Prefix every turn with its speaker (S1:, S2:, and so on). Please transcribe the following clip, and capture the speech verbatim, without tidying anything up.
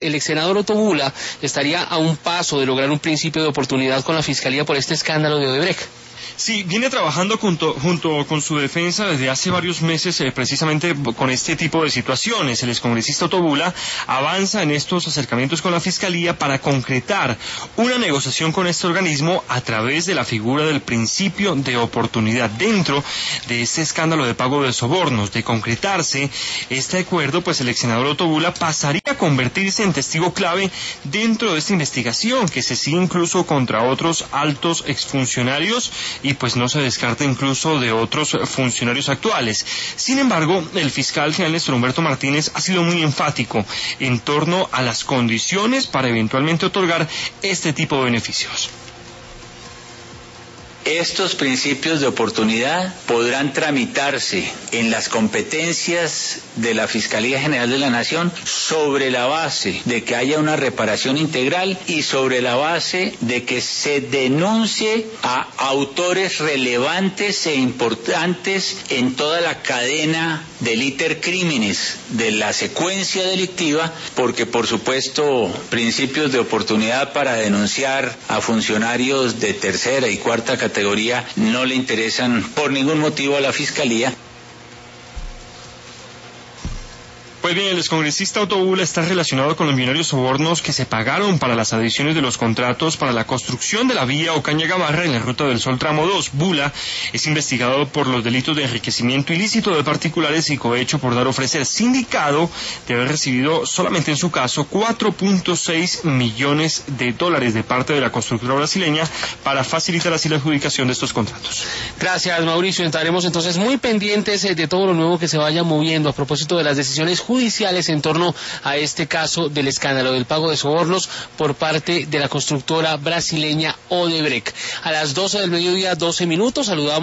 S1: el ex senador Otto Bula estaría a un paso de lograr un principio de oportunidad con la Fiscalía por este escándalo de Odebrecht.
S2: Sí, viene trabajando junto, junto con su defensa desde hace varios meses eh, precisamente con este tipo de situaciones. El excongresista Otto Bula avanza en estos acercamientos con la Fiscalía para concretar una negociación con este organismo a través de la figura del principio de oportunidad dentro de este escándalo de pago de sobornos. De concretarse este acuerdo, pues el ex senador Otto Bula pasaría a convertirse en testigo clave dentro de esta investigación que se sigue incluso contra otros altos exfuncionarios y pues no se descarta incluso de otros funcionarios actuales. Sin embargo, el fiscal general Néstor Humberto Martínez ha sido muy enfático en torno a las condiciones para eventualmente otorgar este tipo de beneficios.
S3: Estos principios de oportunidad podrán tramitarse en las competencias de la Fiscalía General de la Nación sobre la base de que haya una reparación integral y sobre la base de que se denuncie a autores relevantes e importantes en toda la cadena del iter criminis, de la secuencia delictiva, porque por supuesto principios de oportunidad para denunciar a funcionarios de tercera y cuarta categoría categoría no le interesan por ningún motivo a la Fiscalía.
S2: Pues bien, el excongresista Otto Bula está relacionado con los millonarios sobornos que se pagaron para las adiciones de los contratos para la construcción de la vía Ocaña-Gamarra en la Ruta del Sol tramo dos. Bula es investigado por los delitos de enriquecimiento ilícito de particulares y cohecho por dar a ofrecer, sindicado de haber recibido solamente en su caso cuatro punto seis millones de dólares de parte de la constructora brasileña para facilitar así la adjudicación de estos contratos.
S1: Gracias, Mauricio. Estaremos entonces muy pendientes de todo lo nuevo que se vaya moviendo a propósito de las decisiones judiciales judiciales en torno a este caso del escándalo del pago de sobornos por parte de la constructora brasileña Odebrecht. A las doce del mediodía, doce minutos, saludamos